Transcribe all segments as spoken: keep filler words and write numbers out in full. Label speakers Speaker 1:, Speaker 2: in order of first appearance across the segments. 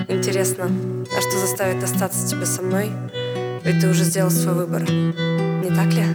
Speaker 1: Интересно, а что заставит остаться тебе со мной? Ведь ты уже сделал свой выбор, не так ли?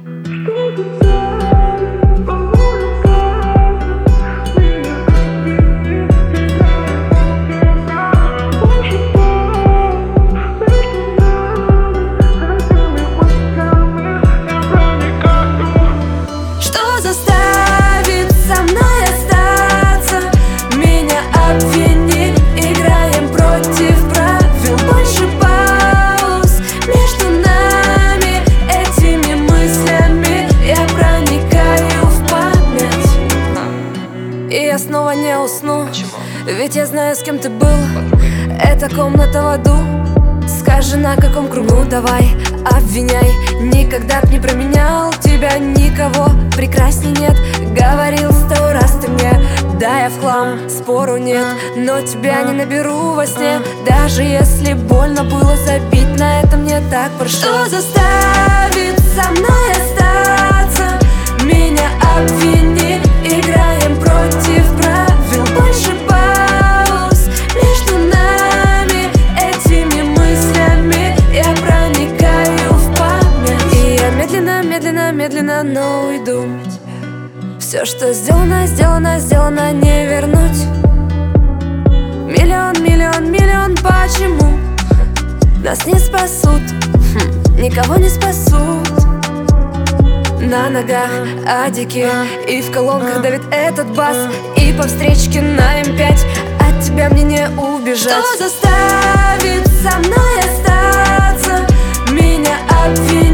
Speaker 2: Что заставит со мной остаться? Меня обвини, играем против правил. Больше пауз между нами. Этими мыслями я проникаю в память, и я снова не усну. Ведь я знаю, с кем ты был. Это комната в аду. Скажи, на каком кругу, давай, обвиняй. Никогда б не променял тебя никого прекрасней нет. Говорил сто раз ты мне, да, я в хлам, спору нет. Но тебя не наберу во сне, даже если больно было забить на это мне так прошу. Что заставит со мной остаться? Меня обвини, играем против правил. Больше пауз между нами. Этими мыслями я проникаю в память, и я медленно, медленно, медленно, но уйду. Все, что сделано, сделано, сделано, не вернуть. Миллион, миллион, миллион почему нас не спасут, хм, никого не спасут. На ногах адики, и в колонках давит этот бас, и по встречке на эм пять. От тебя мне не убежать. Что заставит со мной остаться? Меня обвинить.